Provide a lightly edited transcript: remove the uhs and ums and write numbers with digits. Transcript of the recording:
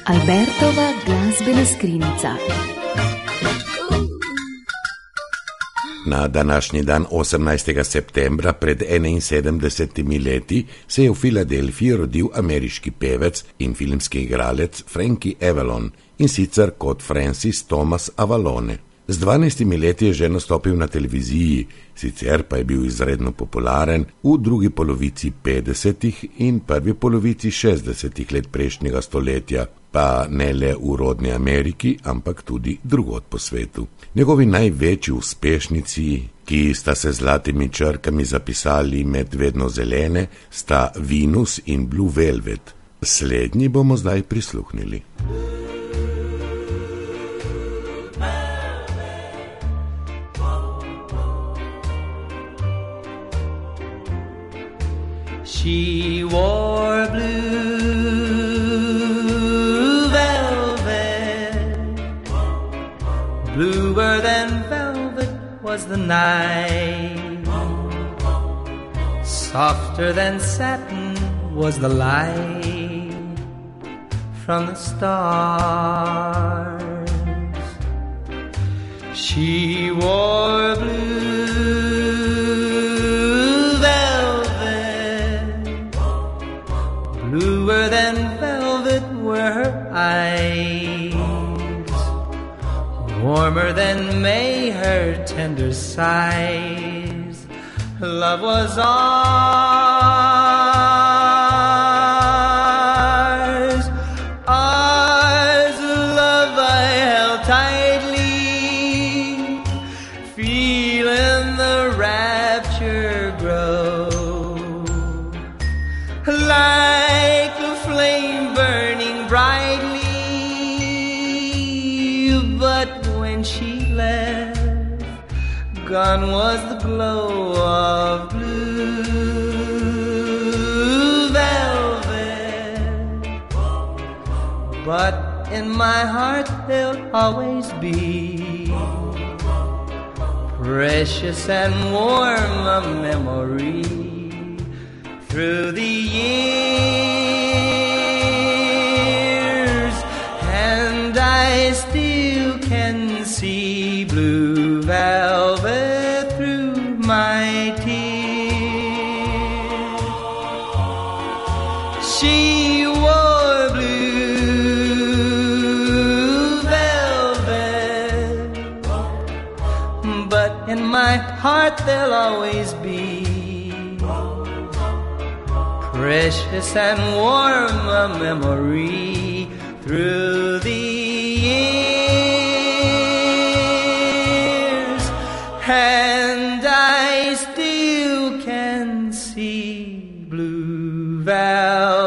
Albertova glasbena skrinjica. Na današnji dan 18. septembra pred 71 leti se je v Filadelfiji rodil ameriški pevec in filmski igralec Frankie Avalon, in sicer kot Francis Thomas Avalone. Z 12 leti je že nastopil na televiziji, sicer pa je bil izredno popularen v drugi polovici 50. in prvi polovici 60. let prejšnjega stoletja, pa ne le v rodni Ameriki, ampak tudi drugod po svetu. Njegovi največji uspešnici, ki sta se zlatimi črkami zapisali med vedno zelene, sta Venus in Blue Velvet. Slednji bomo zdaj prisluhnili. She wore blue velvet, bluer than velvet was the night, softer than satin was the light from the stars. She wore blue bluer than velvet were her eyes, warmer than May her tender sighs. Love was ours, ours, love I held tightly, feeling the rapture grow, like a flame burning brightly. But when she left, gone was the glow of blue velvet. But in my heart there'll always be precious and warm a memory through the years, and I still can see blue velvet through my tears. She wore blue velvet, but in my heart there'll always be precious and warm a memory through the years, and I still can see blue velvet